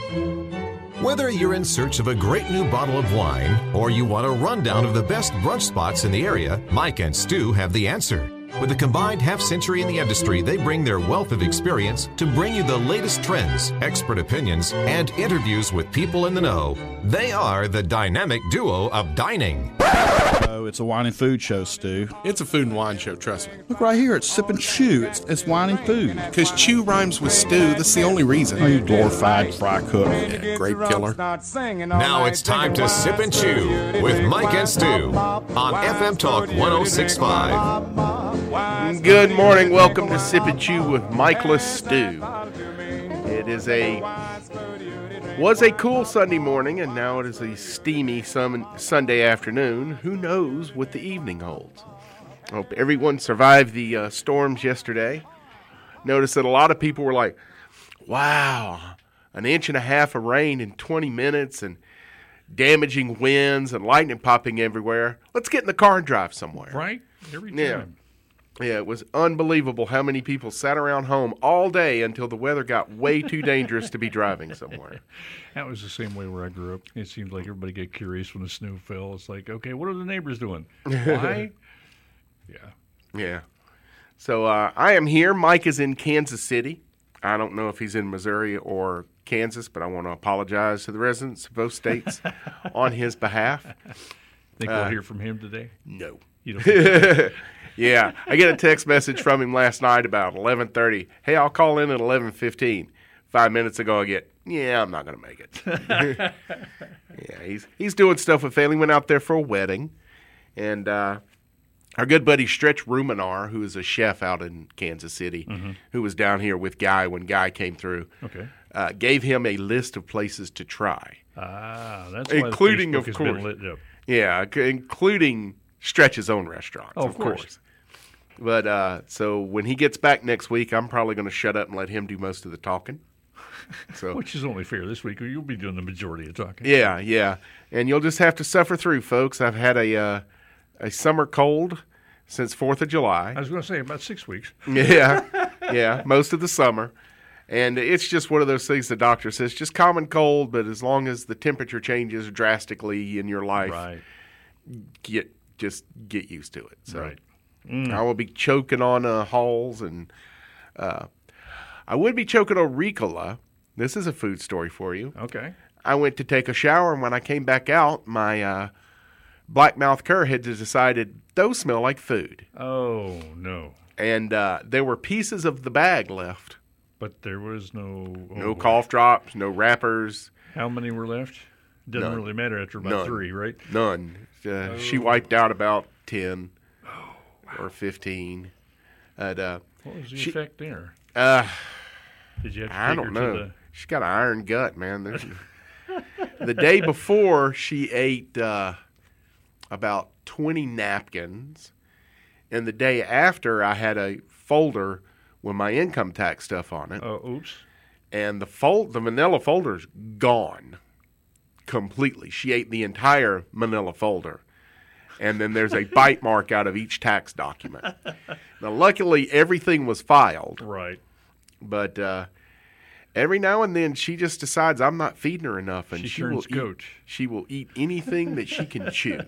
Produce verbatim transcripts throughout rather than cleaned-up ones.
Whether you're in search of a great new bottle of wine or you want a rundown of the best brunch spots in the area, Mike and Stu have the answer. With a combined half century in the industry, they bring their wealth of experience to bring you the latest trends, expert opinions, and interviews with people in the know. They are the dynamic duo of dining. Oh, it's a wine and food show, Stu. It's a food and wine show, trust me. Look right here, it's Sip and Chew. It's, it's wine and food. Because chew rhymes with stew, that's the only reason. Oh, you glorified fry cook. Yeah, grape killer. Now it's time to Sip and Chew with Mike and Stu on F M Talk one oh six point five. Good morning. Welcome to Sip and Chew with Michael Stu. It is a was a cool Sunday morning, and now it is a steamy sun, Sunday afternoon. Who knows what the evening holds? I hope everyone survived the uh, storms yesterday. Notice that a lot of people were like, wow, an inch and a half of rain in twenty minutes and damaging winds and lightning popping everywhere. Let's get in the car and drive somewhere. Right? Every time. Yeah. Yeah, it was unbelievable how many people sat around home all day until the weather got way too dangerous to be driving somewhere. That was the same way where I grew up. It seemed like everybody got curious when the snow fell. It's like, okay, what are the neighbors doing? Why? Yeah. Yeah. So uh, I am here. Mike is in Kansas City. I don't know if he's in Missouri or Kansas, but I want to apologize to the residents of both states on his behalf. Think Uh, we'll hear from him today? No. You don't think Yeah, I get a text message from him last night about eleven thirty. Hey, I'll call in at eleven fifteen. Five minutes ago, I get, yeah, I'm not going to make it. Yeah, he's he's doing stuff with family. Went out there for a wedding. And uh, our good buddy Stretch Ruminar, who is a chef out in Kansas City, mm-hmm. who was down here with Guy when Guy came through, Okay. uh, gave him a list of places to try. Ah, that's why Including, the Facebook of has course. been lit up. Yeah, c- including Stretch's own restaurants, Oh, of, of course. course. But uh, so when he gets back next week, I'm probably going to shut up and let him do most of the talking. So Which is only fair. This week you'll be doing the majority of talking. yeah, yeah, and you'll just have to suffer through, folks. I've had a uh, a summer cold since Fourth of July. I was going to say about six weeks. Yeah, yeah, most of the summer. And it's just one of those things the doctor says, just common cold, but as long as the temperature changes drastically in your life, Right. get just get used to it. So Right. I will be choking on uh, Halls, and uh, I would be choking on Ricola. This is a food story for you. Okay. I went to take a shower, and when I came back out, my uh, blackmouth cur had decided those smell like food. Oh, no. And uh, there were pieces of the bag left. But there was no... Oh, No cough drops, no wrappers, How many were left? Doesn't None. really matter after about None. three, right? none. Uh, She wiped out about ten or fifteen. And, uh, What was the She- effect there? uh, Did you have to I take don't her know. to the... She's got an iron gut, man. There's- the day before, she ate uh, about twenty napkins. And the day after, I had a folder with my income tax stuff on it. Oh, oops. And the fold, the manila folder's gone completely. She ate the entire manila folder. And then there's a bite mark out of each tax document. Now, luckily, everything was filed. Right. But uh, every now and then, she just decides I'm not feeding her enough, and She she, turns will eat. goat. She will eat anything that she can chew.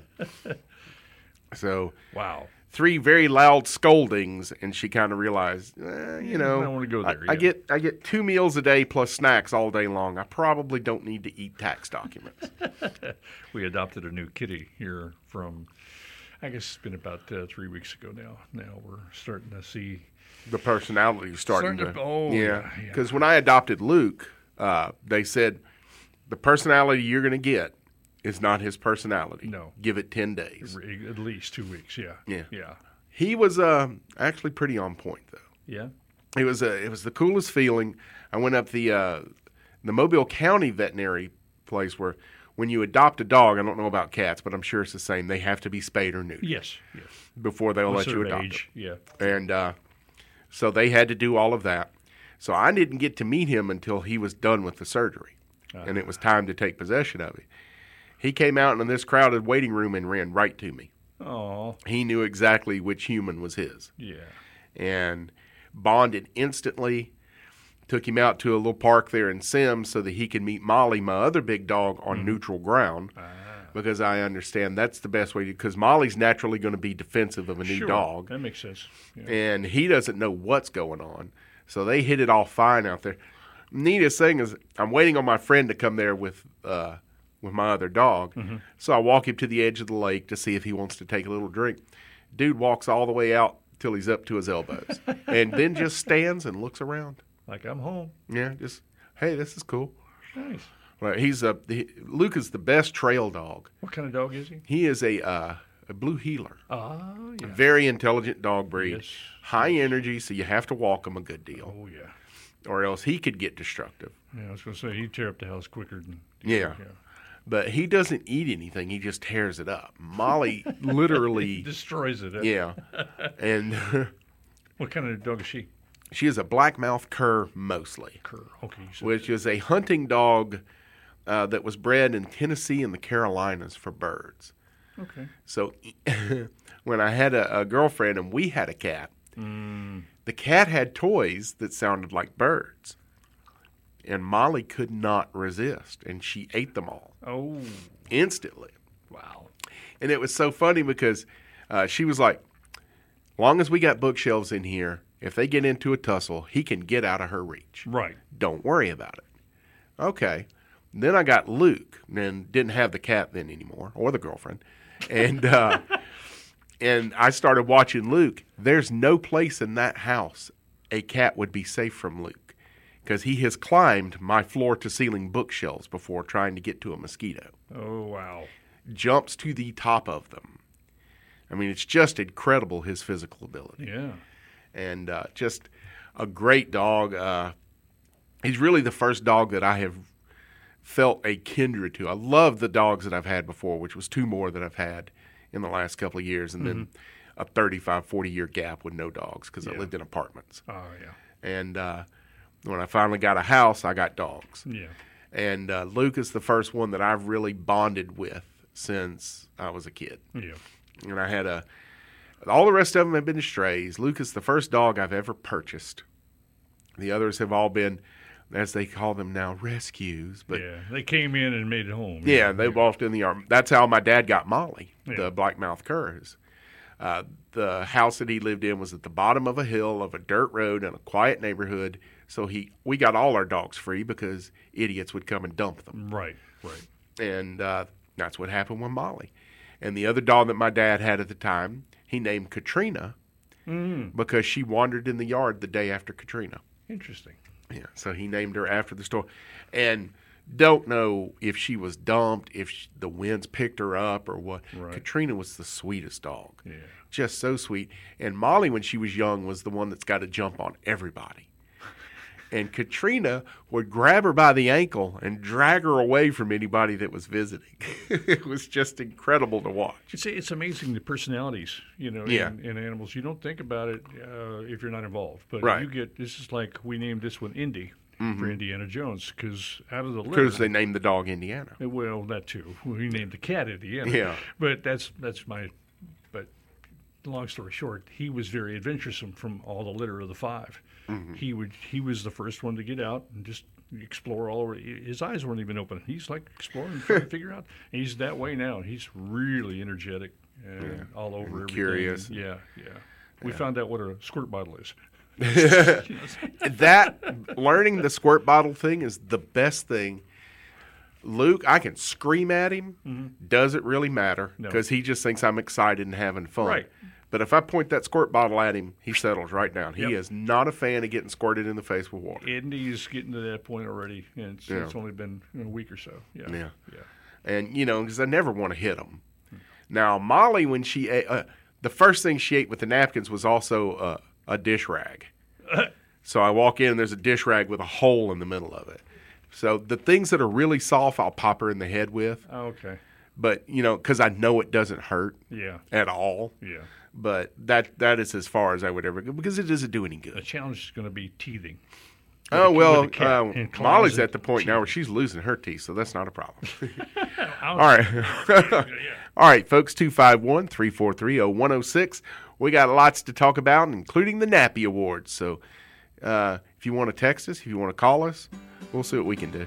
So, Wow. three very loud scoldings, and she kind of realized, eh, you know, I don't wanna go I, there, I yeah. get I get two meals a day plus snacks all day long. I probably don't need to eat tax documents. We adopted a new kitty here from, I guess it's been about uh, three weeks ago now. Now we're starting to see... The personality is starting, Starting to, to- oh, yeah. yeah, yeah. Because when I adopted Luke, uh, they said the personality you're going to get is not his personality. No. Give it ten days. At least two weeks, yeah. Yeah. Yeah. He was uh, actually pretty on point though. Yeah? It was uh, it was the coolest feeling. I went up the uh, the Mobile County veterinary place where when you adopt a dog, I don't know about cats, but I'm sure it's the same. They have to be spayed or neutered Yes. Yes. before they'll A let you certain adopt age, yeah. it. And uh, so they had to do all of that. So I didn't get to meet him until he was done with the surgery, Uh, and it was time to take possession of it. He came out in this crowded waiting room and ran right to me. Oh, He knew exactly which human was his yeah. and bonded instantly. took him out to a little park there in Sims so that he could meet Molly, my other big dog, on mm-hmm. neutral ground. Ah. Because I understand that's the best way to, because Molly's naturally going to be defensive of a new sure. dog. That makes sense. Yeah. And he doesn't know what's going on. So they hit it off fine out there. Neatest thing is I'm waiting on my friend to come there with uh, with my other dog. Mm-hmm. So I walk him to the edge of the lake to see if he wants to take a little drink. Dude walks all the way out till he's up to his elbows and then just stands and looks around. Like, I'm home. Yeah, just, hey, this is cool. Nice. Well, he's a he, Luke is the best trail dog. What kind of dog is he? He is a uh, a blue heeler. Ah, yeah. A very intelligent dog breed. Yes. High yes. energy, so you have to walk him a good deal. Oh yeah. Or else he could get destructive. Yeah, I was going to say he'd tear up the house quicker than. Yeah. yeah. But he doesn't eat anything. He just tears it up. Molly literally destroys it. Yeah. And what kind of dog is she? She is a black-mouthed cur mostly. Cur, okay. Which that. is a hunting dog. Uh, that was bred in Tennessee and the Carolinas for birds. Okay. So when I had a, a girlfriend and we had a cat, mm. the cat had toys that sounded like birds. And Molly could not resist, and she ate them all. Oh. Instantly. Wow. And it was so funny because uh, she was like, long as we got bookshelves in here, if they get into a tussle, he can get out of her reach. Right. Don't worry about it. Okay. Then I got Luke, and didn't have the cat then anymore, or the girlfriend, and uh, and I started watching Luke. There's no place in that house a cat would be safe from Luke, because he has climbed my floor-to-ceiling bookshelves before trying to get to a mosquito. Oh, wow. Jumps to the top of them. I mean, it's just incredible, his physical ability. Yeah. And uh, just a great dog. Uh, he's really the first dog that I have felt a kindred to. I love the dogs that I've had before, which was two more that I've had in the last couple of years, and mm-hmm. then a thirty-five, forty-year gap with no dogs because yeah. I lived in apartments. Oh, yeah. And uh, when I finally got a house, I got dogs. Yeah. And uh, Luke is the first one that I've really bonded with since I was a kid. Yeah. And I had a – all the rest of them have been strays. Luke is the first dog I've ever purchased. The others have all been – as they call them now, rescues. But yeah, they came in and made it home. Yeah, yeah. they walked in the yard. That's how my dad got Molly, yeah. the black-mouthed curs. Uh, the house that he lived in was at the bottom of a hill of a dirt road in a quiet neighborhood. So he, we got all our dogs free because idiots would come and dump them. Right, right. And uh, that's what happened with Molly. And the other dog that my dad had at the time, he named Katrina mm. because she wandered in the yard the day after Katrina. Interesting. Yeah, so he named her after the storm. And don't know if she was dumped, if she, the winds picked her up or what. Right. Katrina was the sweetest dog. Yeah. Just so sweet. And Molly, when she was young, was the one that's got to jump on everybody. And Katrina would grab her by the ankle and drag her away from anybody that was visiting. It was just incredible to watch. It's, it's amazing the personalities, you know, yeah. in, in animals. You don't think about it uh, if you're not involved. But right. you get, this is like we named this one Indy mm-hmm. for Indiana Jones because out of the litter. Because they named the dog Indiana. Well, that too. We named the cat Indiana. Yeah. But that's that's my, but long story short, he was very adventuresome from all the litter of the five. Mm-hmm. He would. He was the first one to get out and just explore all over. His eyes weren't even open. He's like exploring, trying to figure out. And he's that way now. He's really energetic and yeah. all over. And everything. Curious. Yeah, yeah. We yeah. found out what a squirt bottle is. That learning the squirt bottle thing is the best thing. Luke, I can scream at him. Mm-hmm. Doesn't really matter because no. he just thinks I'm excited and having fun. Right. But if I point that squirt bottle at him, he settles right down. He yep. is not a fan of getting squirted in the face with water. Indy's getting to that point already, and it's, yeah. it's only been a week or so. Yeah, yeah. yeah. And, you know, because I never want to hit him. Hmm. Now, Molly, when she ate, uh, the first thing she ate with the napkins was also uh, a dish rag. So I walk in, and there's a dish rag with a hole in the middle of it. So the things that are really soft, I'll pop her in the head with. Oh, okay. But, you know, because I know it doesn't hurt yeah. at all. Yeah. But that that is as far as I would ever go because it doesn't do any good. The challenge is going to be teething. Oh, with, well, with uh, Molly's at the point now where she's losing her teeth, so that's not a problem. All right. yeah. All right, folks, two five one, three four three, oh one oh six. We got lots to talk about, including the Nappy Awards. So uh, If you want to text us, if you want to call us, we'll see what we can do.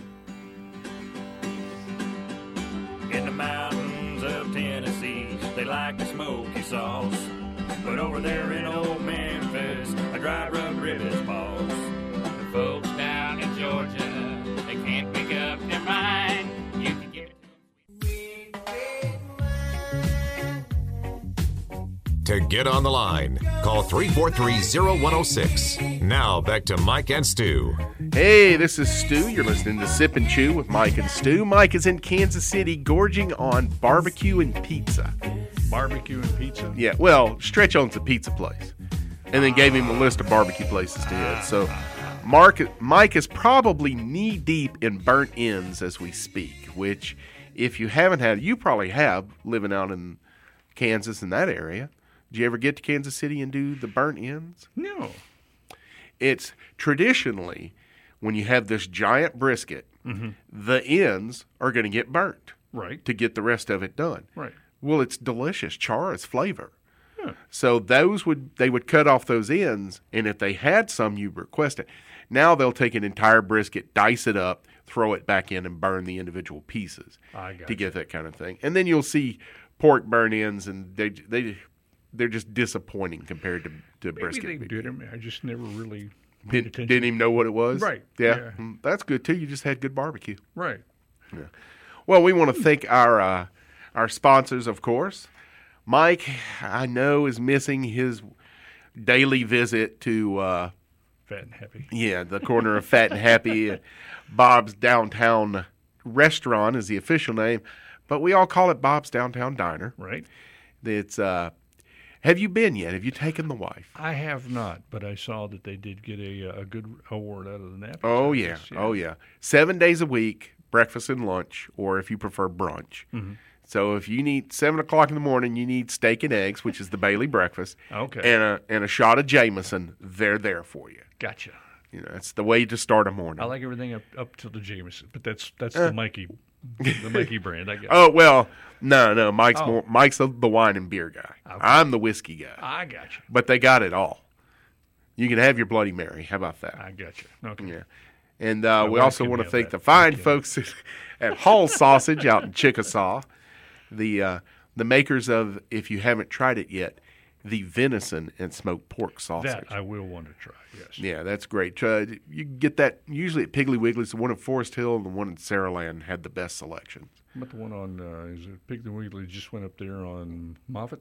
In the mountains of Tennessee, they like the smoky sauce. But over there in old Memphis, a dry rub ribs boss. The folks down in Georgia, they can't make up their mind. You can give it To get on the line, call three four three, zero one zero six. Now back to Mike and Stu. Hey, this is Stu. You're listening to Sip and Chew with Mike and Stu. Mike is in Kansas City gorging on barbecue and pizza. Barbecue and pizza? Yeah, well, Stretch owns a pizza place. And then gave him a list of barbecue places to hit. So Mark, Mike is probably knee-deep in burnt ends as we speak, which if you haven't had, you probably have, living out in Kansas in that area. Did you ever get to Kansas City and do the burnt ends? No. It's traditionally, when you have this giant brisket, mm-hmm. the ends are going to get burnt. Right. To get the rest of it done. Right. Well, it's delicious. Char is flavor. Huh. So those would they would cut off those ends, and if they had some, you request it. Now they'll take an entire brisket, dice it up, throw it back in, and burn the individual pieces I got to you. get that kind of thing. And then you'll see pork burn ends, and they they they're just disappointing compared to, to Maybe brisket. they did them. I just never really paid Did, attention. didn't even know what it was. Right. Yeah. Yeah. Mm, that's good too. You just had good barbecue. Right. Yeah. Well, we want to thank our uh, our sponsors, of course. Mike, I know, is missing his daily visit to uh, Fat and Happy. yeah the corner of Fat and Happy. Bob's Downtown Restaurant is the official name, but we all call it Bob's Downtown Diner. Right. It's uh, have you been yet? Have you taken the wife? I have not, but I saw that they did get a a good award out of the napkins. Oh I yeah, guess, oh yeah. Seven days a week, breakfast and lunch, or if you prefer brunch. Mm-hmm. So if you need seven o'clock in the morning, you need steak and eggs, which is the Bailey breakfast, Okay. and a and a shot of Jameson. They're there for you. Gotcha. You know, it's the way to start a morning. I like everything up up to the Jameson, but that's that's the Mikey, the Mikey brand. I guess. Oh well, no, no. Mike's Oh. more, Mike's the, the wine and beer guy. Okay. I'm the whiskey guy. I got you. But they got it all. You can have your Bloody Mary. How about that? I got you. Okay. Yeah. And uh, we wife also can want to have thank that. the fine Okay. folks at Hall Sausage out in Chickasaw, the uh, the makers of, if you haven't tried it yet, the venison and smoked pork sausage. That I will want to try. Yes. Yeah, that's great. Try, you can get that usually at Piggly Wiggly's. The one in Forest Hill and the one in Saraland had the best selections. But the one on uh, is it Piggly Wiggly just went up there on Moffett?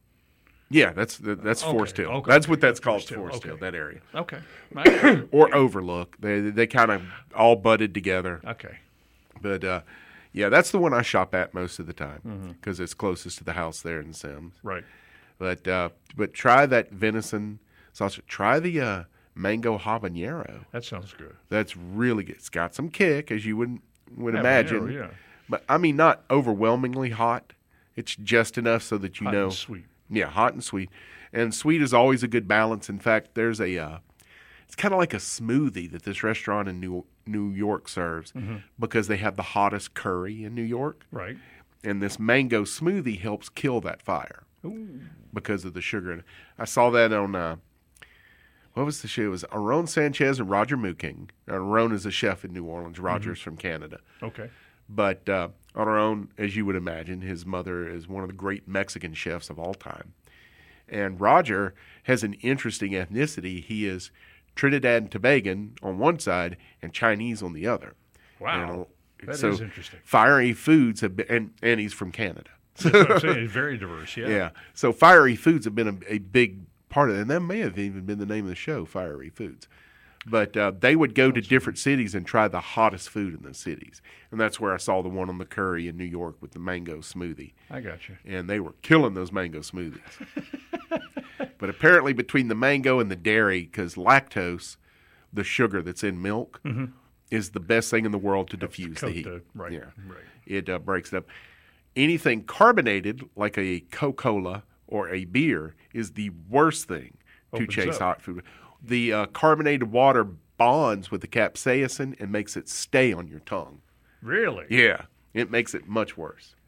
Yeah, that's that's Okay, Forest Hill. okay. That's what that's called, Forest Hill, Forest Hill, okay. that area. Okay. I- Or Overlook. They they kind of all budded together. okay. But uh, yeah, that's the one I shop at most of the time because it's closest to the house there in Sims. Right. But uh, but try that venison sausage. Try the uh, mango habanero. That sounds good. That's really good. It's got some kick, as you would would Habanero, imagine. yeah. But I mean, not overwhelmingly hot. It's just enough so that you Hot know. and sweet. Yeah, hot and sweet. And sweet is always a good balance. In fact, there's a, uh, it's kind of like a smoothie that this restaurant in New New York serves Mm-hmm. because they have the hottest curry in New York. Right. And this mango smoothie helps kill that fire Ooh. because of the sugar in it. I saw that on, uh, what was the show? It was Aaron Sanchez and Roger Mooking. Aaron is a chef in New Orleans. Roger's Mm-hmm. from Canada. Okay. But uh, on our own, as you would imagine, his mother is one of the great Mexican chefs of all time. And Roger has an interesting ethnicity. He is Trinidad and Tobagan on one side and Chinese on the other. Wow. And, That so is interesting. Fiery foods have been, and, and he's from Canada. That's what I'm saying. It's very diverse. Yeah. Yeah. So fiery foods have been a, a big part of it. And that may have even been the name of the show, Fiery Foods. But uh, they would go to different cities and try the hottest food in those cities. And that's where I saw the one on the curry in New York with the mango smoothie. I got you. And they were killing those mango smoothies. But apparently between the mango and the dairy, because lactose, the sugar that's in milk, mm-hmm. is the best thing in the world to diffuse the coat heat. the- right, Yeah. right. It uh, breaks it up. Anything carbonated, like a Coca-Cola or a beer, is the worst thing to Opens chase up. hot food. The uh, carbonated water bonds with the capsaicin and makes it stay on your tongue. Really? Yeah, it makes it much worse.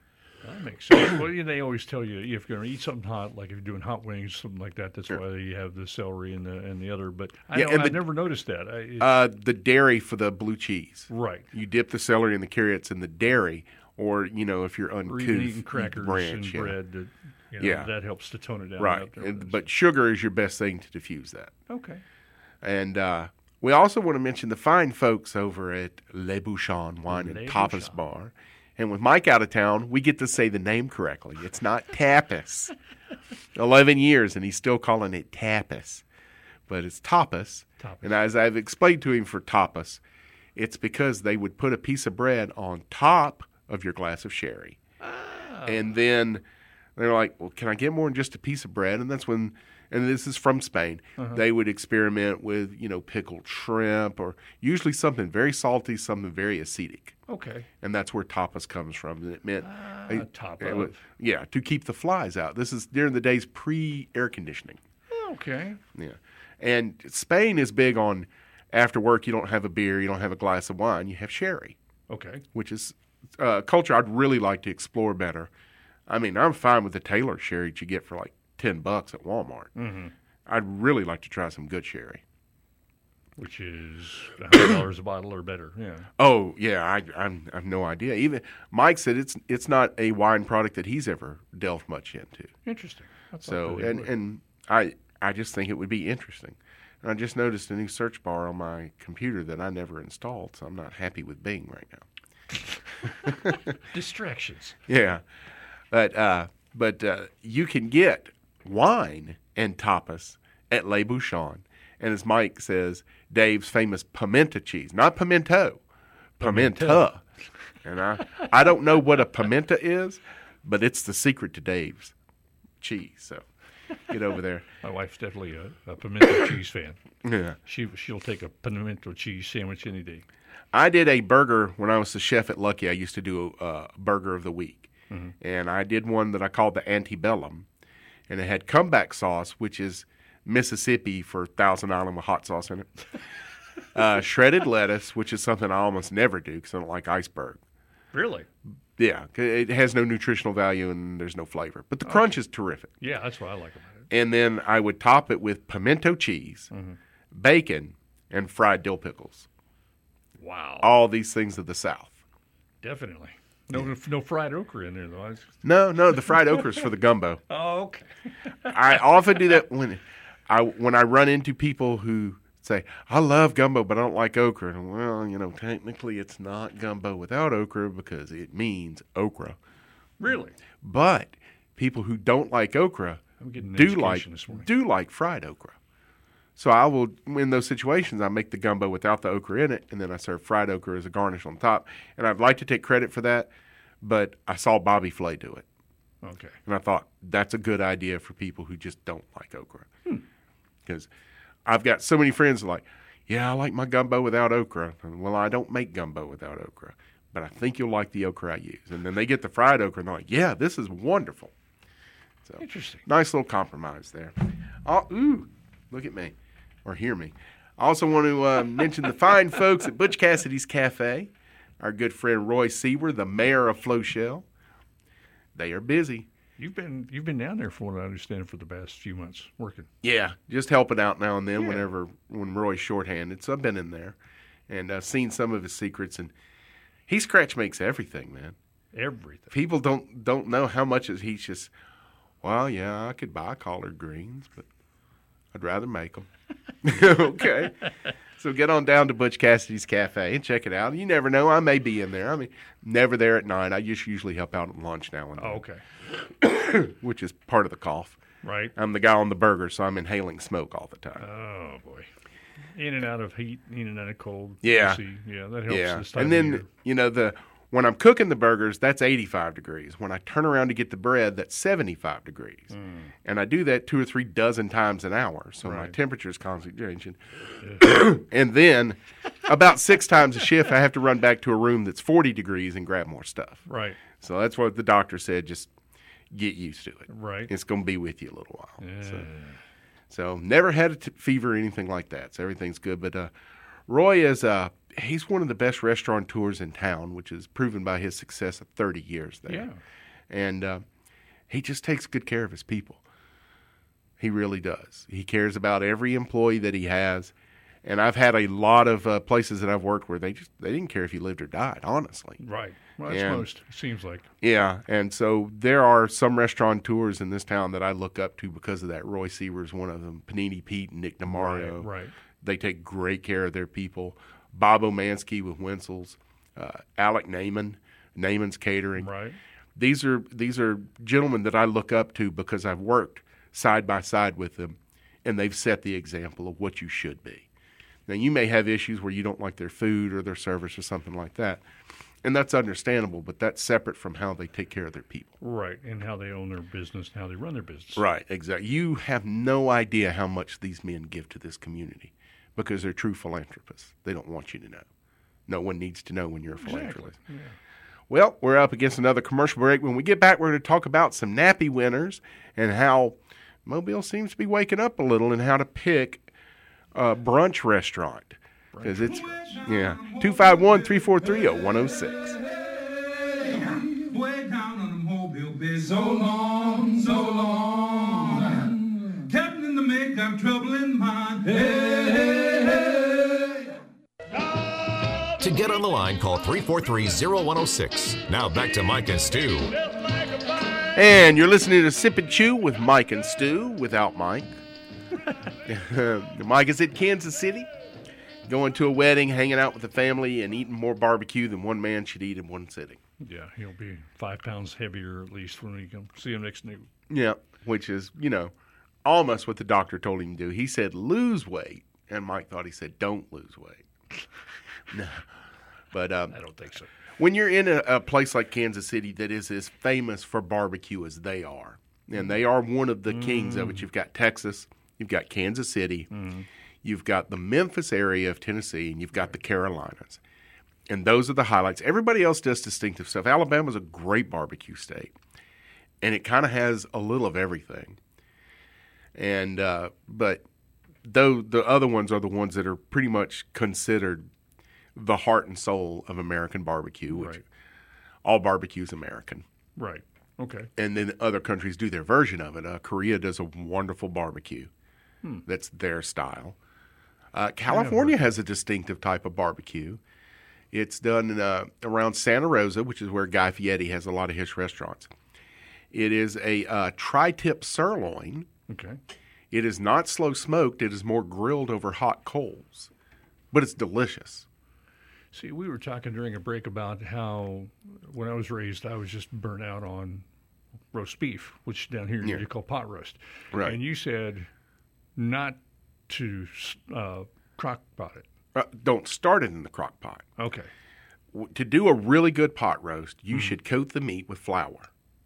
That makes sense. Well, yeah, they always tell you if you're going to eat something hot, like if you're doing hot wings, something like that. That's why you have the celery and the and the other. But I Yeah, don't, and I've the- never noticed that. I, it's, Uh, the dairy for the blue cheese. right. You dip the celery and the carrots in the dairy, or you know if you're Or uncouth, even eating eat crackers branch, and yeah. bread. That, you know, Yeah. that helps to tone it down. Right, Up there. And- but sugar is your best thing to diffuse that. okay. And uh, we also want to mention the fine folks over at Le Bouchon Wine and Le Tapas Bouchon. Bar. And with Mike out of town, we get to say the name correctly. It's not tapas. Eleven years, and he's still calling it tapas, but it's tapas. Tapas. And as I've explained to him for tapas, it's because they would put a piece of bread on top of your glass of sherry, and then they're like, "Well, can I get more than just a piece of bread?" And that's when, and this is from Spain, they would experiment with you know pickled shrimp or usually something very salty, something very acidic. Okay. And that's where tapas comes from. And it meant, Ah, top it of. was- yeah, to keep the flies out. This is during the days pre-air conditioning. Okay. Yeah, and Spain is big on after work. You don't have a beer, you don't have a glass of wine, you have sherry, Okay. which is uh, a culture I'd really like to explore better. I mean, I'm fine with the Taylor sherry that you get for like ten bucks at Walmart. Mm-hmm. I'd really like to try some good sherry. Which is a hundred dollars a bottle or better. Yeah. Oh yeah, I, I'm, I have no idea. Even Mike said it's it's not a wine product that he's ever delved much into. Interesting. I thought So that they and would. and I I just think it would be interesting. And I just noticed a new search bar on my computer that I never installed, so I'm not happy with Bing right now. distractions. Yeah, but uh, but uh, you can get wine and tapas at Le Bouchon, and as Mike says, Dave's famous pimenta cheese, not pimento, pimenta. Pimenta. And I I don't know what a pimenta is, but it's the secret to Dave's cheese. So get over there. My wife's definitely a, a pimento cheese fan. Yeah. She she'll take a pimento cheese sandwich any day. I did a burger when I was the chef at Lucky. I used to do a uh, burger of the week. And I did one that I called the antebellum. And it had comeback sauce, which is Mississippi for Thousand Island with hot sauce in it. uh, shredded lettuce, which is something I almost never do because I don't like iceberg. Really? Yeah, 'cause it has no nutritional value and there's no flavor. But the crunch is terrific. Yeah, that's what I like about it. And then I would top it with pimento cheese, bacon, and fried dill pickles. Wow. All these things of the South. Definitely. No no fried okra in there though. I was- No, no, the fried okra is for the gumbo. Oh, okay. I often do that when I when I run into people who say, I love gumbo, but I don't like okra. And, well, you know, technically it's not gumbo without okra because it means okra. Really? But people who don't like okra I'm getting an do education like this morning. do like fried okra. So I will, in those situations, I make the gumbo without the okra in it, and then I serve fried okra as a garnish on top. And I'd like to take credit for that, but I saw Bobby Flay do it. Okay. And I thought, that's a good idea for people who just don't like okra. Hmm. Because I've got so many friends who are like, yeah, I like my gumbo without okra. And, well, I don't make gumbo without okra, but I think you'll like the okra I use. And then they get the fried okra, and they're like, yeah, this is wonderful. So Interesting. nice little compromise there. Oh, ooh, look at me, or hear me. I also want to uh, mention the fine folks at Butch Cassidy's Cafe, our good friend Roy Seaver, the mayor of Floshell. They are busy. You've been you've been down there for what I understand for the past few months working. Yeah, just helping out now and then Yeah. whenever when Roy's shorthanded. So I've been in there and uh, seen some of his secrets, and he scratch makes everything, man. Everything. People don't don't know how much is he's just. Well, yeah, I could buy collard greens, but I'd rather make them. Okay. So get on down to Butch Cassidy's Cafe and check it out. You never know. I may be in there. I mean, never there at night. I just usually help out at lunch now and then, Oh, okay. which is part of the cough. Right. I'm the guy on the burger, so I'm inhaling smoke all the time. Oh boy. In and out of heat, in and out of cold. Yeah. You see. Yeah, that helps yeah. this time And of then, year. you know, the when I'm cooking the burgers, that's eighty-five degrees. When I turn around to get the bread, that's seventy-five degrees. And I do that two or three dozen times an hour. So my Right. temperature is constantly changing. And then about six times a shift, I have to run back to a room that's forty degrees and grab more stuff. Right. So that's what the doctor said. Just get used to it. Right. It's going to be with you a little while. Yeah. So, so never had a t- fever or anything like that. So everything's good. But uh, Roy is uh, he's one of the best restaurateurs in town, which is proven by his success of thirty years there. Yeah. And uh, he just takes good care of his people. He really does. He cares about every employee that he has. And I've had a lot of uh, places that I've worked where they just they didn't care if you lived or died, honestly. Right. Well, that's And- most, it seems like. Yeah, and so there are some restaurateurs in this town that I look up to because of that. Roy Seaver's one of them. Panini Pete and Nick DeMario. Right, right. They take great care of their people. Bob Omansky with Wenzel's. Uh, Alec Naiman, Naiman's Catering. Right. These are these are gentlemen that I look up to because I've worked side by side with them, and they've set the example of what you should be. Now, you may have issues where you don't like their food or their service or something like that, and that's understandable, but that's separate from how they take care of their people. Right, and how they own their business and how they run their business. Right, exactly. You have no idea how much these men give to this community because they're true philanthropists. They don't want you to know. No one needs to know when you're a philanthropist. Exactly. Yeah. Well, we're up against another commercial break. When we get back, we're going to talk about some nappy winners and how Mobile seems to be waking up a little and how to pick a brunch restaurant. Because it's, yeah, two five one, three four three, oh one oh six. Way down on the Mobile Bay, so long, so long. Captain, the make got trouble in mind. Hey, hey, hey. To get on the line, call three four three, oh one oh six. Now back to Mike and Stu. And you're listening to Sip and Chew with Mike and Stu without Mike. Mike is at Kansas City, going to a wedding, hanging out with the family, and eating more barbecue than one man should eat in one sitting. Yeah, he'll be five pounds heavier at least when we come see him next new. Yeah, which is, you know, almost what the doctor told him to do. He said, lose weight. And Mike thought he said, don't lose weight. No. But um, I don't think so. when you're in a, a place like Kansas City that is as famous for barbecue as they are, and they are one of the mm. kings of it, you've got Texas, you've got Kansas City, mm. you've got the Memphis area of Tennessee, and you've got the Carolinas. And those are the highlights. Everybody else does distinctive stuff. Alabama's a great barbecue state, and it kind of has a little of everything. And uh, but though the other ones are the ones that are pretty much considered the heart and soul of American barbecue, which right. all barbecue is American. Right. Okay. And then other countries do their version of it. Uh, Korea does a wonderful barbecue. Hmm. That's their style. Uh, California has a distinctive type of barbecue. It's done uh, around Santa Rosa, which is where Guy Fieri has a lot of his restaurants. It is a uh, tri-tip sirloin. Okay. It is not slow smoked. It is more grilled over hot coals, but it's delicious. See, we were talking during a break about how when I was raised, I was just burnt out on roast beef, which down here Yeah. you call pot roast. Right. And you said not to uh, crock pot it. Uh, don't start it in the crock pot. Okay. W- To do a really good pot roast, you mm. should coat the meat with flour,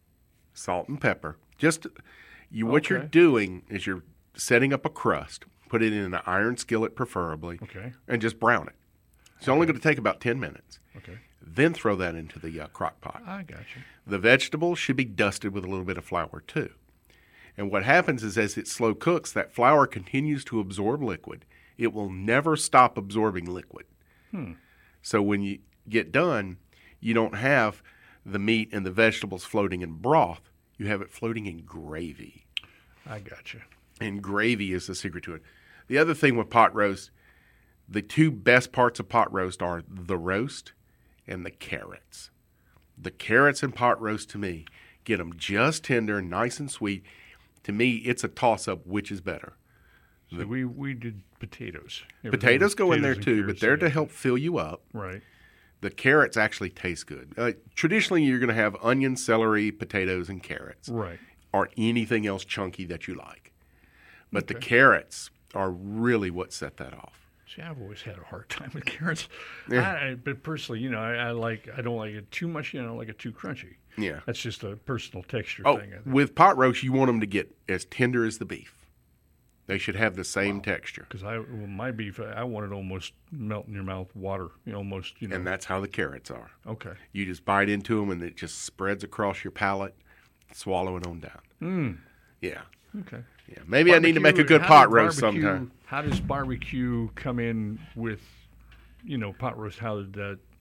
salt, and pepper. Just you, what Okay. you're doing is you're setting up a crust. Put it in an iron skillet, preferably, Okay. and just brown it. It's only going to take about ten minutes. Okay. Then throw that into the uh, crock pot. I got you. The vegetables should be dusted with a little bit of flour, too. And what happens is as it slow cooks, that flour continues to absorb liquid. It will never stop absorbing liquid. Hmm. So when you get done, you don't have the meat and the vegetables floating in broth. You have it floating in gravy. I got you. And gravy is the secret to it. The other thing with pot roast, the two best parts of pot roast are the roast and the carrots. The carrots in pot roast, to me, get them just tender, nice and sweet. To me, it's a toss-up, which is better. So we, we did potatoes. Everything Potatoes was go in there, potatoes and too, but carrots, they're yeah. to help fill you up. Right. The carrots actually taste good. Uh, traditionally, you're going to have onion, celery, potatoes, and carrots. Right. Or anything else chunky that you like. But Okay. the carrots are really what set that off. See, I've always had a hard time with carrots. Yeah. I, I, but personally, you know, I, I like I don't like it too much. You know, I don't like it too crunchy. Yeah. That's just a personal texture Oh, thing. I think. with pot roast, you want them to get as tender as the beef. They should have the same Wow. texture. Because I, well, my beef, I want it almost melt in your mouth, water. You know, almost. You know. And that's how the carrots are. Okay. You just bite into them, and it just spreads across your palate, swallow it on down. Mm. Yeah. Okay. Yeah. Maybe I need to make a good how pot does roast barbecue- sometime. How does barbecue come in with, you know, pot roast? How did that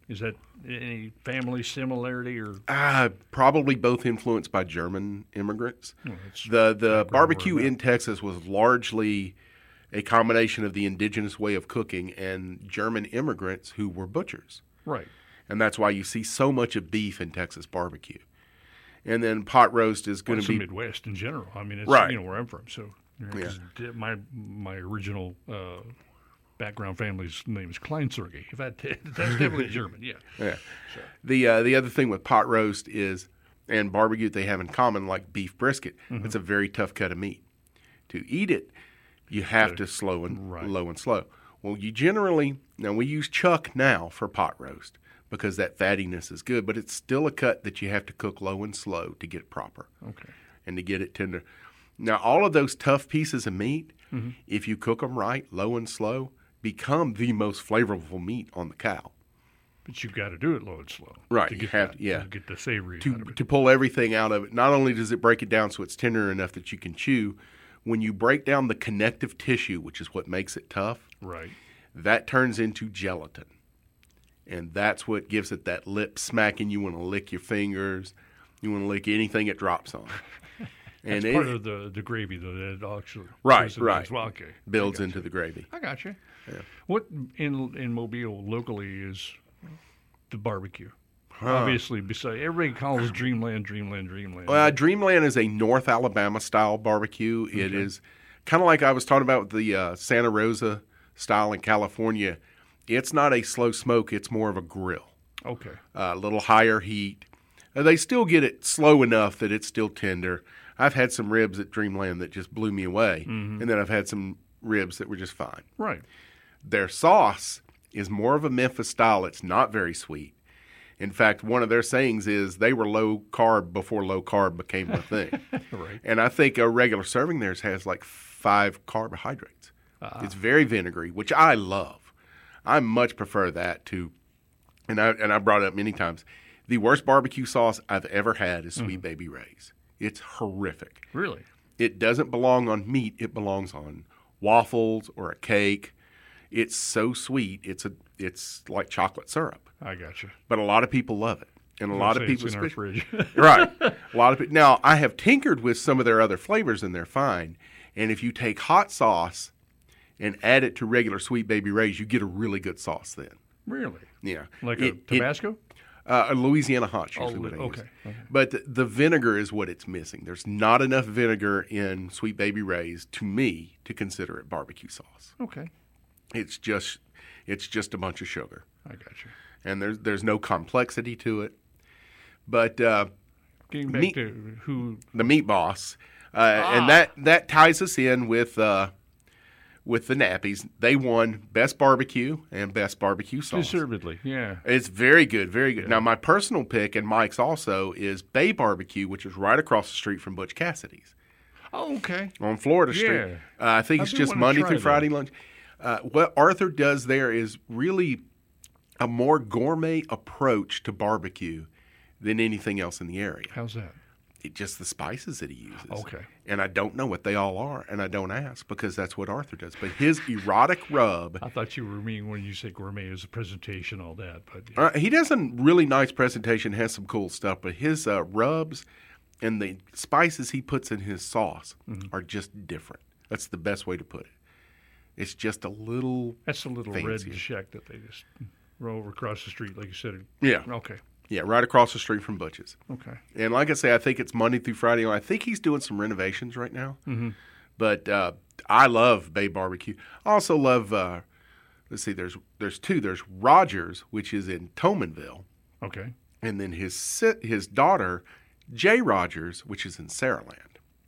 Is that any family similarity or? Uh, probably both influenced by German immigrants. Oh, that's the the background barbecue word, in Texas was largely a combination of the indigenous way of cooking and German immigrants who were butchers. Right. And that's why you see so much of beef in Texas barbecue. And then pot roast is going Well, to it's be the Midwest in general. I mean, it's Right. you know where I'm from. So you know, 'cause di- my my original uh, background family's name is Kleinsorge. If that, that's definitely German. Yeah. Yeah. The uh, the other thing with pot roast is, and barbecue they have in common, like beef brisket, Mm-hmm. it's a very tough cut of meat. To eat it, you have Gotta- to slow and right. low and slow. Well, you generally now we use chuck now for pot roast because that fattiness is good, but it's still a cut that you have to cook low and slow to get it proper Okay. and to get it tender. Now, all of those tough pieces of meat, Mm-hmm. if you cook them right, low and slow, become the most flavorful meat on the cow. But you've got to do it low and slow. Right, To you get have that, to- yeah. To get the savory out to of it. to pull everything out of it. Not only does it break it down so it's tender enough that you can chew, when you break down the connective tissue, which is what makes it tough, Right. that turns into gelatin. And that's what gives it that lip smacking. You want to lick your fingers. You want to lick anything it drops on. That's and part it of the, the gravy, though. That actually Right, goes in right. as well. Okay. builds I got into you. the gravy. I got you. What in in Mobile locally is the barbecue? Obviously, besides everybody calls Dreamland, Dreamland, Dreamland. Uh, Dreamland is a North Alabama style barbecue. It is kind of like I was talking about with the uh, Santa Rosa style in California. It's not a slow smoke. It's more of a grill. okay. A little higher heat. Uh, they still get it slow enough that it's still tender. I've had some ribs at Dreamland that just blew me away, and then I've had some ribs that were just fine. Right. Their sauce is more of a Memphis style. It's not very sweet. In fact, one of their sayings is they were low carb before low carb became a thing. Right. And I think a regular serving theirs has like five carbohydrates. It's very vinegary, which I love. I much prefer that to, and I and I brought it up many times. The worst barbecue sauce I've ever had is Sweet Baby Ray's. It's horrific. Really? It doesn't belong on meat. It belongs on waffles or a cake. It's so sweet. It's a it's like chocolate syrup. I got you. But a lot of people love it, and a lot of people, it's in our especially- fridge. right? A lot of people. Now, I have tinkered with some of their other flavors, and they're fine. And if you take hot sauce and add it to regular Sweet Baby Ray's, you get a really good sauce. Then, Really? yeah, Like It- a it- Tabasco? uh, a Louisiana hot's Oh, usually what I use. okay, okay. But the, the vinegar is what it's missing. There's not enough vinegar in Sweet Baby Ray's to me to consider it barbecue sauce. Okay. It's just it's just a bunch of sugar, I got you. and there's there's no complexity to it. But uh, Getting back Meat- to who the Meat Boss, uh, and that that ties us in with uh, with the Nappies. They won Best Barbecue and Best Barbecue Sauce. deservedly, yeah. It's very good, very good. Now, my personal pick, and Mike's also, is Bay Barbecue, which is right across the street from Butch Cassidy's Oh, okay. on Florida Street. Yeah. Uh, I think I it's do just wanna Monday try through that. Friday lunch. Uh, what Arthur does there is really a more gourmet approach to barbecue than anything else in the area. How's that? It, just the spices that he uses. Okay. And I don't know what they all are, and I don't ask because that's what Arthur does. But his erotic rub, I thought you were meaning when you say gourmet as a presentation, all that. But uh, he does a really nice presentation, has some cool stuff, but his uh, rubs and the spices he puts in his sauce Mm-hmm. are just different. That's the best way to put it. It's just a little, that's the little fancier. red shack that they just roll over across the street, like you said. yeah, Okay. yeah, right across the street from Butch's. Okay. And like I say, I think it's Monday through Friday. I think he's doing some renovations right now. Mm-hmm. But uh, I love Bay Barbecue. I also love. Uh, let's see. There's there's two. There's Rogers, which is in Tomanville, Okay. and then his si- his daughter, Jay Rogers, which is in Saraland.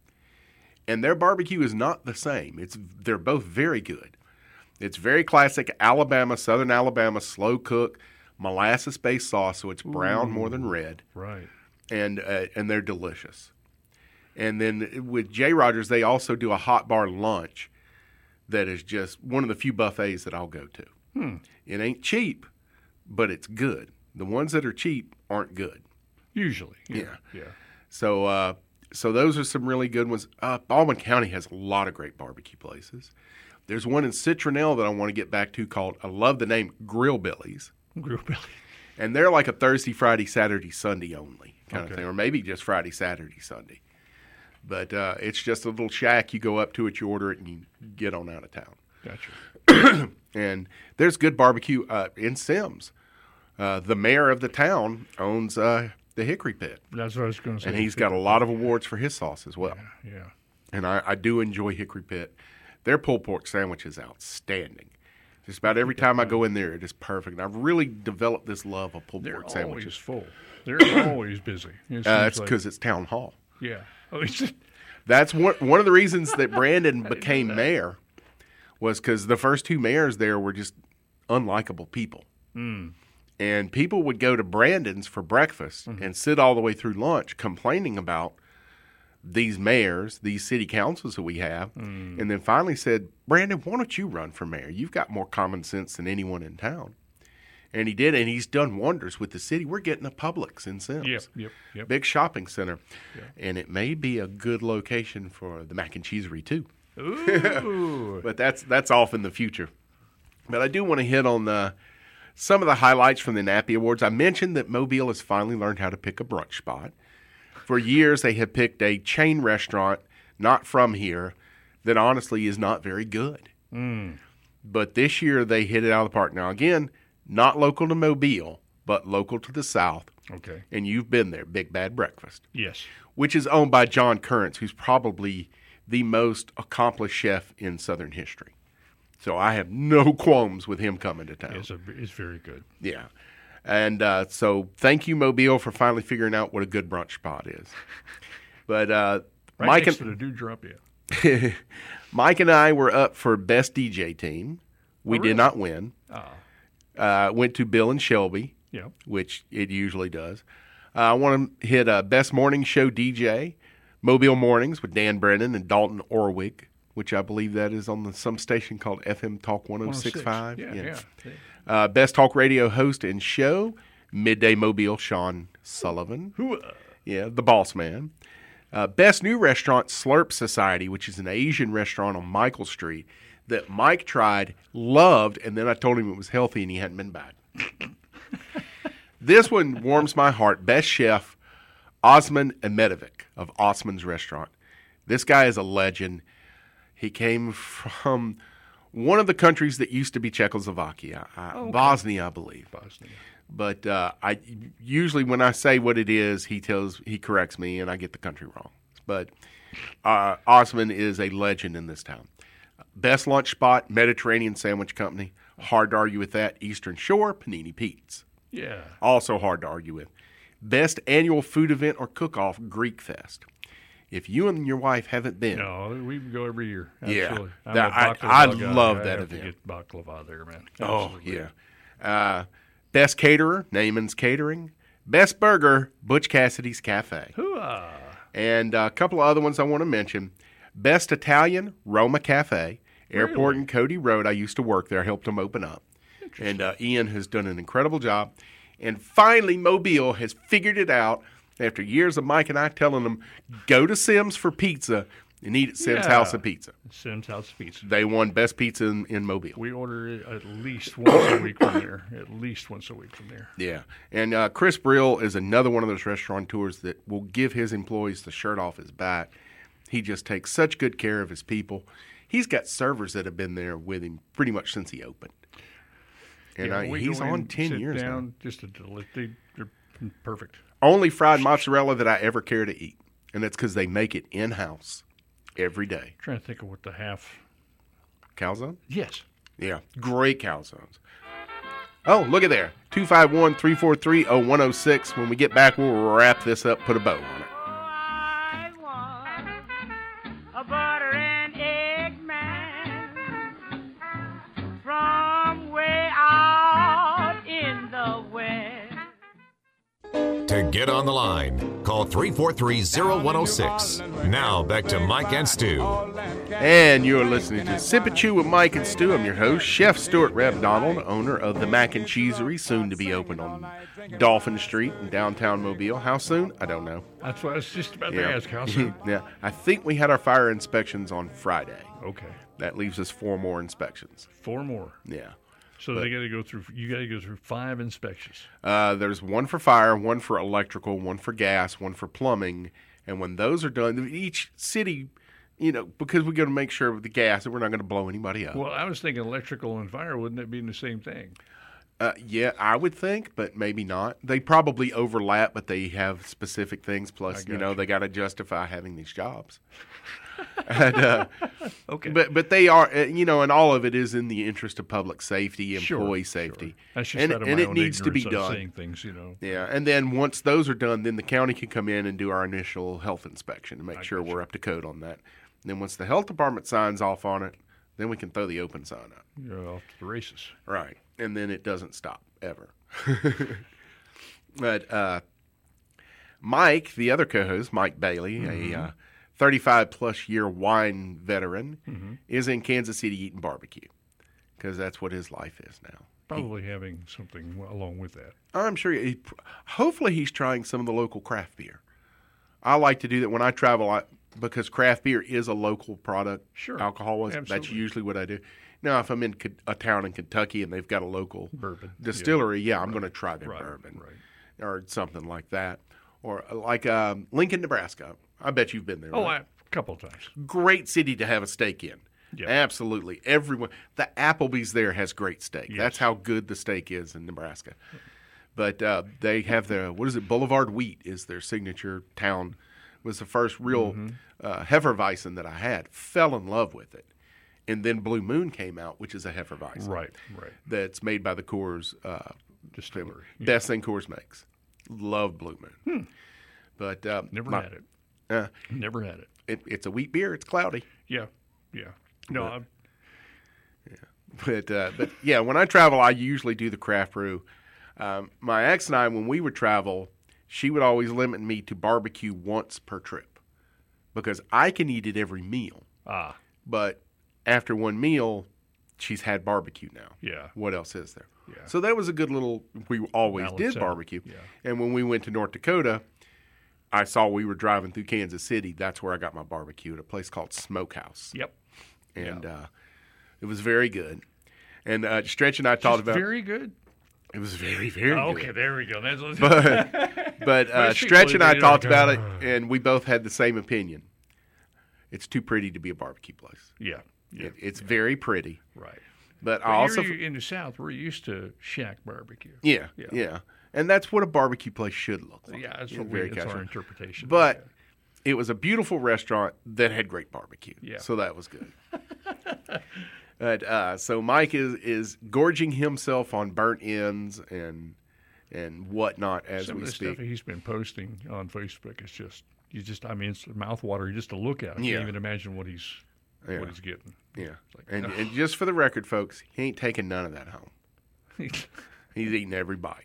And their barbecue is not the same. It's they're both very good. It's very classic Alabama, Southern Alabama slow cook molasses based sauce, so it's brown more than red. Right. and uh, and they're delicious. And then with Jay Rogers, they also do a hot bar lunch that is just one of the few buffets that I'll go to. Hmm. It ain't cheap, but it's good. The ones that are cheap aren't good. Usually. Yeah. Yeah. Yeah. So uh, so those are some really good ones. Uh, Baldwin County has a lot of great barbecue places. There's one in Citronelle that I want to get back to called, I love the name, Grill Billy's. Grill Billy. And they're like a Thursday, Friday, Saturday, Sunday only kind Okay. of thing, or maybe just Friday, Saturday, Sunday. But uh, it's just a little shack. You go up to it, you order it, and you get on out of town. Gotcha. And there's good barbecue uh, in Sims. Uh, the mayor of the town owns uh, the Hickory Pit, That's what I was going to say. and he's got a lot of awards for his sauce as well. Yeah. And I, I do enjoy Hickory Pit. Their pulled pork sandwich is outstanding. Just about every time I go in there, it is perfect. And I've really developed this love of pulled They're pork always sandwiches. full. They're always busy. It Uh, seems it's like- because it's town hall. yeah. Oh, it's just, That's one one of the reasons that Brandon became mayor was because the first two mayors there were just unlikable people. Mm. And people would go to Brandon's for breakfast Mm-hmm. and sit all the way through lunch complaining about these mayors, these city councils that we have, Mm. and then finally said, Brandon, why don't you run for mayor? You've got more common sense than anyone in town. And he did, and he's done wonders with the city. We're getting a Publix in Sims. yep, yep, yep. Big shopping center. And it may be a good location for the mac and cheesery too. Ooh. But that's that's off in the future. But I do want to hit on the, some of the highlights from the Nappy Awards. I mentioned that Mobile has finally learned how to pick a brunch spot. For years, they have picked a chain restaurant, not from here, that honestly is not very good. Mm. But this year, they hit it out of the park. Now, again, not local to Mobile, but local to the south. Okay. And you've been there, Big Bad Breakfast, Yes. which is owned by John Currents, who's probably the most accomplished chef in Southern history. So I have no qualms with him coming to town. It's, a, it's very good. Yeah. And uh, so thank you, Mobile, for finally figuring out what a good brunch spot is. But uh, Right Mike, next to and, the Dewdrop, yeah. Mike and I were up for Best D J Team. We Oh, really? did not win. Ah. Uh, went to Bill and Shelby, Yeah. which it usually does. Uh, I want to hit uh, Best Morning Show D J, Mobile Mornings with Dan Brennan and Dalton Orwig, which I believe that is on the, some station called F M Talk one oh six point five. Yeah, yeah. yeah. Uh, Best Talk Radio Host and Show, Midday Mobile, Sean Sullivan. Hooah. Yeah, the boss man. Uh, Best New Restaurant, Slurp Society, which is an Asian restaurant on Michael Street that Mike tried, loved, and then I told him it was healthy and he hadn't been back. This one warms my heart. Best Chef, Osman Ahmedovic of Osman's Restaurant. This guy is a legend. He came from one of the countries that used to be Czechoslovakia, uh, okay. Bosnia, I believe. Bosnia. But uh, I usually when I say what it is, he tells he corrects me, and I get the country wrong. But uh, Osman is a legend in this town. Best lunch spot, Mediterranean Sandwich Company. Hard to argue with that. Eastern Shore, Panini Pete's. Yeah. Also hard to argue with. Best annual food event or cook-off, Greek Fest. If you and your wife haven't been, No, we go every year. Yeah. Absolutely. I'm That- a I- baklava I guy. love I that have to event. Get baklava there, man. oh Absolutely. yeah. Uh, best caterer, Naaman's Catering. Best burger, Butch Cassidy's Cafe. Hooah. And a couple of other ones I want to mention. Best Italian, Roma Cafe. Airport Really? and Cody Road. I used to work there. I helped them open up. And uh, Ian has done an incredible job. And finally, Mobile has figured it out after years of Mike and I telling them, go to Sims for pizza and eat at Sims Yeah. House of Pizza. Sims House Pizza. They won best pizza in, in Mobile. We order it at least once a week from there. At least once a week from there. Yeah. And uh, Chris Brill is another one of those restaurateurs that will give his employees the shirt off his back. He just takes such good care of his people. He's got servers that have been there with him pretty much since he opened. And Yeah, uh, we he's go in, on ten sit years down, now. Just a deli- they, they're perfect. Only fried mozzarella that I ever care to eat. And that's because they make it in-house every day. trying to think of what the half. Calzone? Yes. Yeah, great calzones. Oh, look at there. two five one, three four three, oh one oh six. When we get back, we'll wrap this up, put a bow on it. I want a butter and egg man from way out in the west. To get on the line, call three four three, oh one oh six. Now back to Mike and Stu. And you're listening to Sip and Chew with Mike and Stu. I'm your host, Chef Stuart Rabdonald, owner of the Mac and Cheesery, soon to be open on Dolphin Street in downtown Mobile. How soon? I don't know. That's what I was just about to Yeah. ask. How soon? yeah, I think we had our fire inspections on Friday. Okay. That leaves us four more inspections. Four more. Yeah. So But- they got to go through. You got to go through five inspections. Uh, there's one for fire, one for electrical, one for gas, one for plumbing, and when those are done, each city, you know, because we're going to make sure with the gas that we're not going to blow anybody up. Well, I was thinking electrical and fire. Wouldn't it be the same thing? Uh, yeah, I would think, but maybe not. They probably overlap, but they have specific things. Plus, you got know, you. they got to justify having these jobs. and, uh, Okay. But but they are, uh, you know, and all of it is in the interest of public safety, Sure, employee sure. safety, That's just and, out of and my it own needs to be ignorance of done. saying things, you know. Yeah, and then once those are done, then the county can come in and do our initial health inspection and make I sure gotcha. we're up to code on that. And then once the health department signs off on it, then we can throw the open sign up. You're off to the races. Right. And then it doesn't stop ever. But uh, Mike, the other co-host, Mike Bailey, Mm-hmm. a uh, thirty-five plus year wine veteran, Mm-hmm. is in Kansas City eating barbecue because that's what his life is now. Probably having something w- along with that. I'm sure. He, hopefully, he's trying some of the local craft beer. I like to do that when I travel, I, because craft beer is a local product. Sure. Alcohol was. That's Absolutely. usually what I do. Now, if I'm in K- a town in Kentucky and they've got a local Bourbon, yeah. distillery, yeah, I'm going to try their Right, bourbon right. or something like that. Or uh, like um, Lincoln, Nebraska. I bet you've been there. Oh, right? I, a couple of times. Great city to have a steak in. Yeah. Absolutely. Everyone. The Applebee's there has great steak. Yes. That's how good the steak is in Nebraska. But uh, they have the, what is it, Boulevard Wheat is their signature town. Was the first real Mm-hmm. uh, Hefeweizen that I had. Fell in love with it. And then Blue Moon came out, which is a Hefeweizen. Right, right. That's made by the Coors uh, Distillery. Yeah. Best thing Coors makes. Love Blue Moon. But uh, Never my- had it. Uh, Never had it. it. It's a wheat beer. It's cloudy. Yeah, yeah. No, I'm, But uh, but yeah, when I travel, I usually do the craft brew. Um, my ex and I, when we would travel, she would always limit me to barbecue once per trip because I can eat it every meal. ah, But after one meal, she's had barbecue now. yeah. What else is there? Yeah. So that was a good little. We always Balance did out, barbecue. yeah. And when we went to North Dakota, I saw we were driving through Kansas City. That's where I got my barbecue at a place called Smokehouse. Yep. And uh, it was very good. And uh, Stretch and I talked Just about very good. it was very very Oh, good. okay, there we go. That's But but uh, Most Stretch people, and I they're talked like, about it, "Ugh." and we both had the same opinion. It's too pretty to be a barbecue place. yeah, yeah. It, it's very pretty, Right. but I Well, also here in the South, we're used to shack barbecue. yeah, yeah Yeah. and that's what a barbecue place should look like. Yeah, that's Yeah, what we, very it's our casual. interpretation. But it was a beautiful restaurant that had great barbecue. Yeah. So that was good. But uh, so Mike is is gorging himself on burnt ends and and whatnot as some we of the speak. stuff he's been posting on Facebook is just you just I mean it's mouthwatering just to look at. I Yeah. can't even imagine what he's Yeah. what he's getting. Yeah. like, and, ugh. and just for the record, folks, he ain't taking none of that home. He's eating every bite.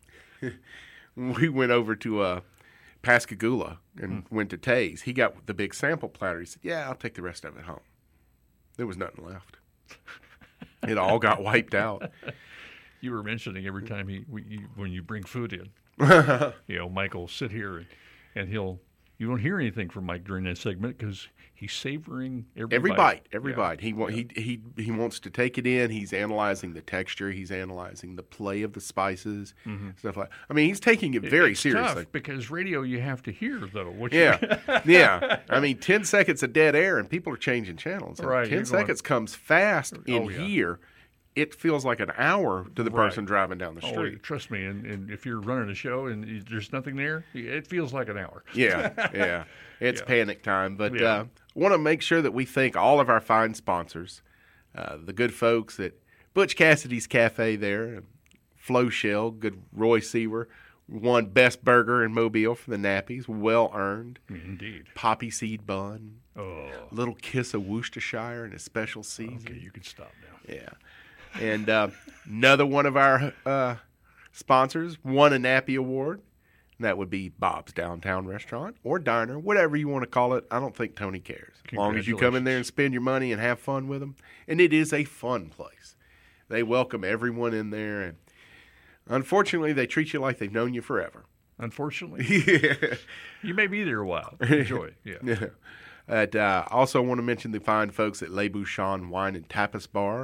We went over to uh, Pascagoula and Hmm. went to Taze. He got the big sample platter. He said, "Yeah, I'll take the rest of it home." There was nothing left. It all got wiped out. You were mentioning every time he we, you, when you bring food in, you know, Mike will sit here and, and he'll you won't hear anything from Mike during that segment because he's savoring every, Every bite, every Yeah. bite. He, wa- he he he wants to take it in. He's analyzing the texture. He's analyzing the play of the spices, stuff like. I mean, he's taking it very It's seriously. tough because radio you have to hear though. What Yeah, you- yeah. I mean, ten seconds of dead air and people are changing channels. And Right, ten you're going- seconds comes fast in Oh, yeah. here. It feels like an hour to the Right. person driving down the Oh, street. trust me, and, and if you're running a show and you, there's nothing there, it feels like an hour. Yeah, yeah. It's Yeah. panic time. But Yeah. uh, want to make sure that we thank all of our fine sponsors, uh, the good folks at Butch Cassidy's Cafe there, and Flo Shell, good Roy Seaver, won Best Burger in Mobile for the Nappies, well earned. Indeed. Poppy Seed Bun, Oh, Little Kiss of Worcestershire in a special season. okay, you can stop now. Yeah. And uh, another one of our uh, sponsors won a Nappy Award. And that would be Bob's Downtown Restaurant or Diner, whatever you want to call it. I don't think Tony cares. As long as you come in there and spend your money and have fun with them. And it is a fun place. They welcome everyone in there. And unfortunately, they treat you like they've known you forever. Unfortunately, Yeah. you may be there a while. Enjoy. Yeah. Yeah. And, uh, also want to mention the fine folks at Le Bouchon Wine and Tapas Bar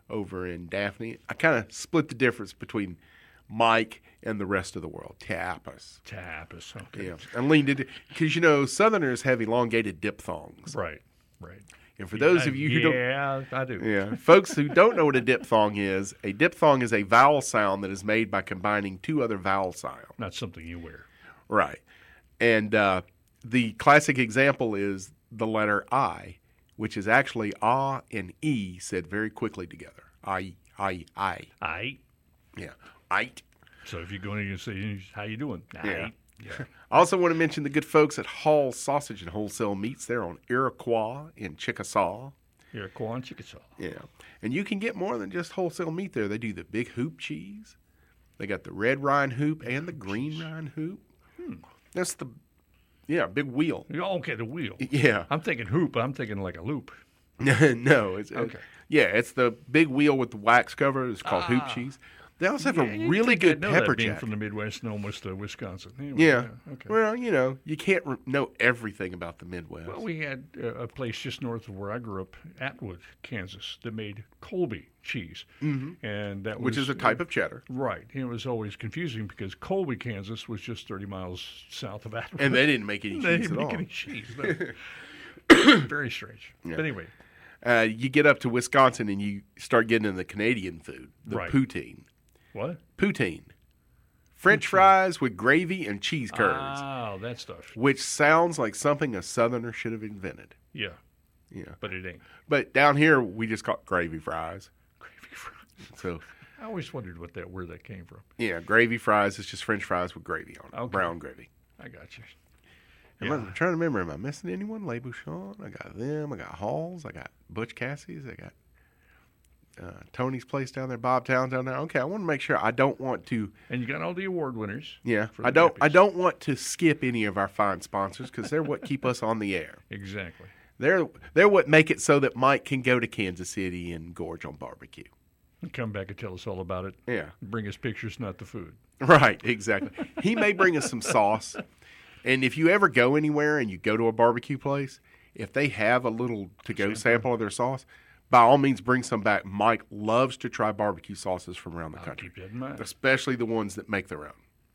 over in Daphne. I kind of split the difference between Mike and the rest of the world. Tapas. Tapas. Okay. Yeah. And leaned into, because, you know, Southerners have elongated diphthongs. Right. Right. And for those of you who yeah, don't, I do. Yeah, folks who don't know what a diphthong is, a diphthong is a vowel sound that is made by combining two other vowel sounds. Not something you wear. Right. And uh, the classic example is the letter I, which is actually ah and e said very quickly together. I, I, I. I. Yeah. I. So if you're going to say, how you doing? Yeah. Yeah. I also want to mention the good folks at Hall Sausage and Wholesale Meats. They're on Iroquois in Chickasaw. Iroquois and Chickasaw. Yeah. And you can get more than just wholesale meat there. They do the big hoop cheese. They got the red rind hoop and the green rind hoop. Hmm. That's the, yeah, big wheel. Okay, the wheel. Yeah. I'm thinking hoop. I'm thinking like a loop. No. It's, okay. Yeah, it's the big wheel with the wax cover. It's called ah. hoop cheese. They also have yeah, a really good know pepper that being jack. from the Midwest and almost uh, Wisconsin. Anyway, yeah. yeah. Okay. Well, you know, you can't re- know everything about the Midwest. Well, we had uh, a place just north of where I grew up, Atwood, Kansas, that made Colby cheese, mm-hmm. and that which was, is a type uh, of cheddar, right? And it was always confusing because Colby, Kansas, was just thirty miles south of Atwood, and they didn't make any cheese they didn't at make all. Any cheese. No. Very strange. Yeah. But anyway, uh, you get up to Wisconsin and you start getting into the Canadian food, the right. poutine. What? Poutine. French poutine. Fries with gravy and cheese curds. Oh, that stuff. Which sounds like something a Southerner should have invented. Yeah. Yeah. But it ain't. But down here, we just call it gravy fries. Gravy fries. So I always wondered what that where that came from. Yeah, gravy fries is just French fries with gravy on it. Okay. Brown gravy. I got you. Yeah. I'm trying to remember, am I missing anyone? Le Bouchon, I got them. I got Halls. I got Butch Cassie's. I got Uh, Tony's place down there, Bob Towns down there. Okay, I want to make sure I don't want to. And you got all the award winners. Yeah, I don't. Nappies. I don't want to skip any of our fine sponsors because they're what keep us on the air. Exactly. They're they're what make it so that Mike can go to Kansas City and gorge on barbecue. And come back and tell us all about it. Yeah. Bring us pictures, not the food. Right. Exactly. He may bring us some sauce, and if you ever go anywhere and you go to a barbecue place, if they have a little to-go sample of their sauce, by all means, bring some back. Mike loves to try barbecue sauces from around the I'll country, keep that in mind. Especially the ones that make their own.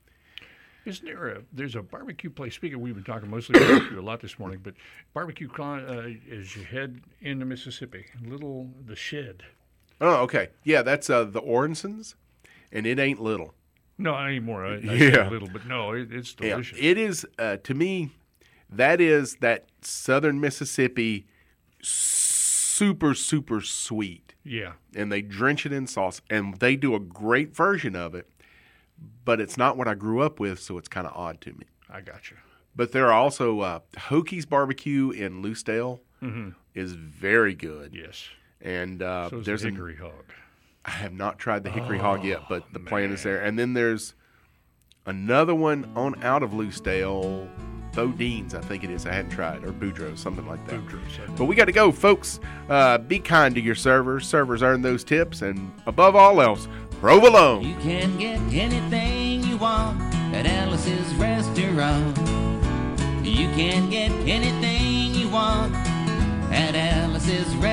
Isn't there a, there's a barbecue place, speaking, we've been talking mostly barbecue a lot this morning, but barbecue uh, as you head into Mississippi, little, the Shed. Oh, okay. Yeah, that's uh, the Orensons, and it ain't little. No, anymore. I, I yeah. a little, but no, it, it's delicious. Yeah, it is, uh, to me, that is that southern Mississippi super, super sweet. Yeah. And they drench it in sauce, and they do a great version of it, but it's not what I grew up with, so it's kind of odd to me. I got you. But there are also uh, Hokies Barbecue in Loosedale mm-hmm. is very good. Yes. And uh, so there's the Hickory a, Hog. I have not tried the Hickory oh, Hog yet, but the man. plan is there. And then there's another one on out of Loosedale, Bodine's, I think it is. I hadn't tried, or Boudreaux's, something like that. Boudreaux's, but we got to go, folks. Uh, be kind to your servers. Servers earn those tips, and above all else, provolone. You can get anything you want at Alice's restaurant. You can get anything you want at Alice's restaurant.